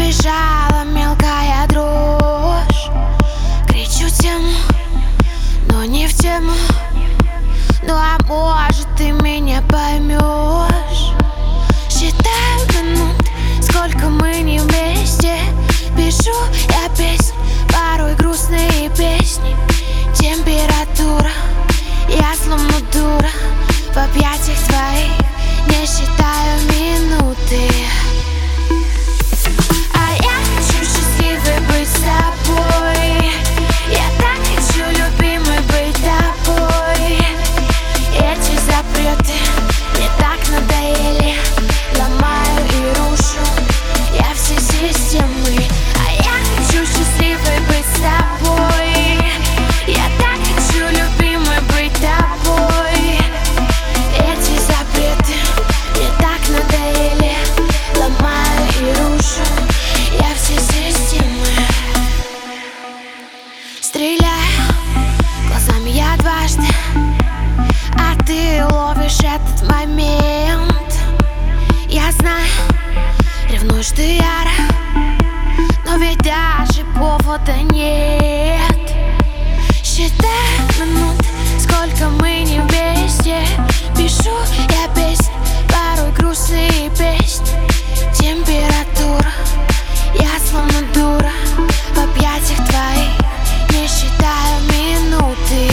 пробежала мелкая дрожь. Кричу тему, но не в тему. Ну а может ты меня поймешь. Считаю минут, сколько мы не вместе. Пишу я песни, порой грустные песни. Температура, я словно дура в объятиях твоих, не считаю минуты. А я хочу счастливой быть с тобой. Я так хочу, любимый, быть тобой. Эти запреты мне так надоели. Ломаю и рушу я все системы. А я хочу счастливой быть с тобой. Я так хочу, любимый, быть тобой. Эти запреты мне так надоели. Ломаю и рушу я все системы. Стреляю глазами я дважды, а ты ловишь этот момент. Я знаю, ревнуешь ты яро, но ведь даже повода нет. Считай минут, сколько мы не вместе. Пишу я песни, порой грустные песни. Температура, я словно дура в объятиях твоих, не считаю минуты.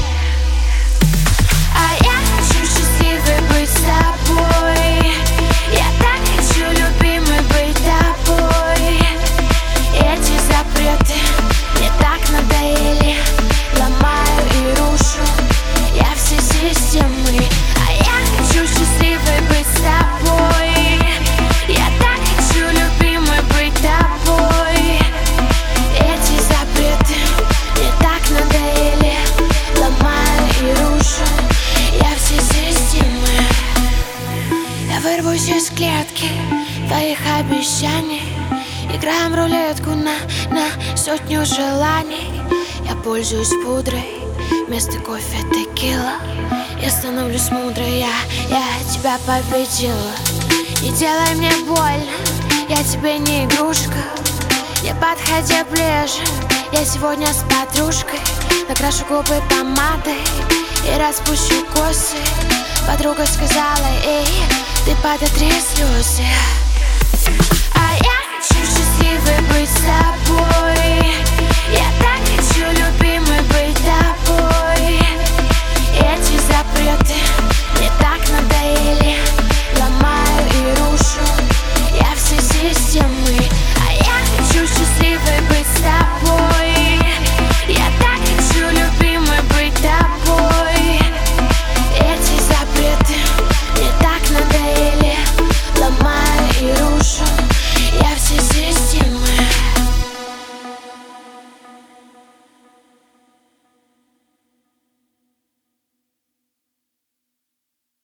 А я хочу счастливой быть с тобой. Я так хочу, любимый, быть тобой. Эти запреты мне так надоели. Ломаю и рушу я все системы. А я хочу счастливой быть с тобой. Я так хочу, любимый, быть тобой. Эти запреты мне так надоели. Ломаю и рушу я все системы. Я вырвусь из клетки твоих обещаний. Играем рулетку на сотню желаний. Я пользуюсь пудрой, вместо кофе текила. Я становлюсь мудрой, я тебя победила. Не делай мне больно, я тебе не игрушка. Не подходи ближе, я сегодня с подружкой. Накрашу губы помадой и распущу косы. Подруга сказала, эй, ты подотри слезы. А я хочу счастливой быть с тобой.